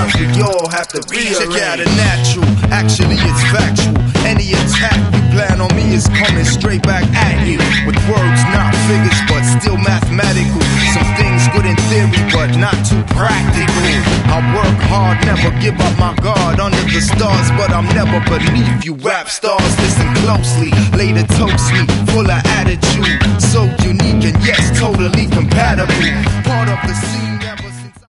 sometimes we all have to rearrange. Check out a natural, actually it's factual. Any attack you plan on me is coming straight back at you. With words, not figures, but still mathematical. Some things good in theory, but not too practical. I work hard, never give up my guard under the stars, but I'm never beneath you rap stars. Listen closely, later toast me, full of attitude, so unique and yes, totally compatible. Part of the scene never